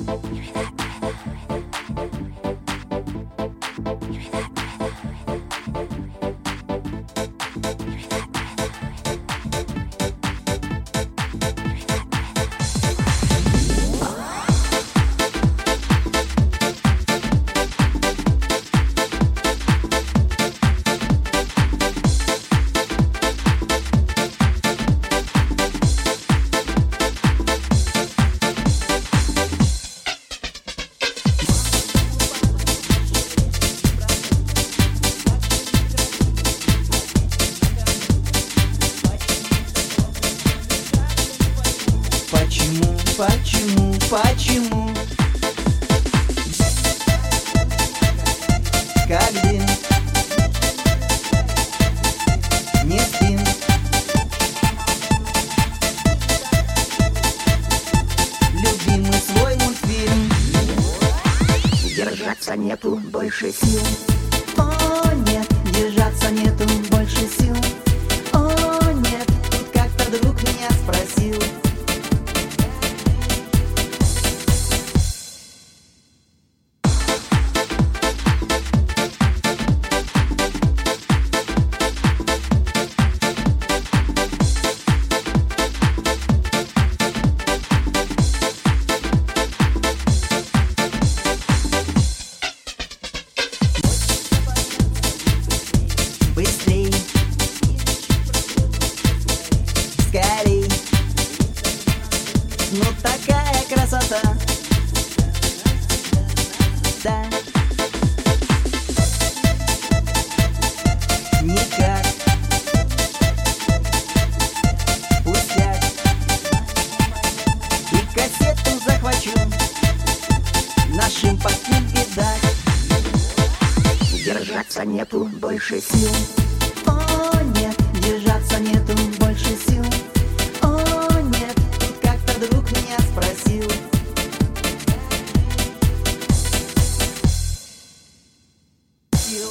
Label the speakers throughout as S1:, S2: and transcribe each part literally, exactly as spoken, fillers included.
S1: Почему, почему как дым не спим? Любимый свой мультфильм.
S2: Держаться нету больше сил.
S1: О, нет, держаться нету больше сил. О, нет, тут как-то друг меня спросил. Быстрей, скорей, ну такая красота, да, никак, пустяк, и кассету захвачу, нашим покинь и дать.
S2: Держаться нету больше сил.
S1: О, нет, держаться нету больше сил. О, нет, тут как-то друг меня спросил. Сил.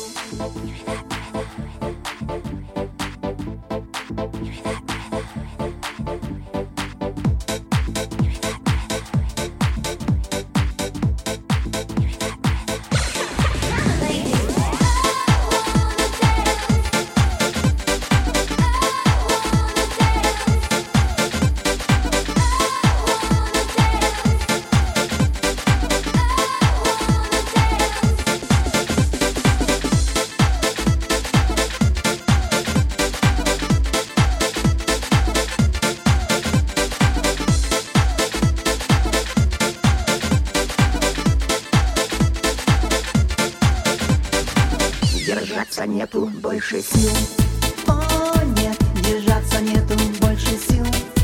S2: Держаться нету больше сил.
S1: О, нет, держаться нету больше сил.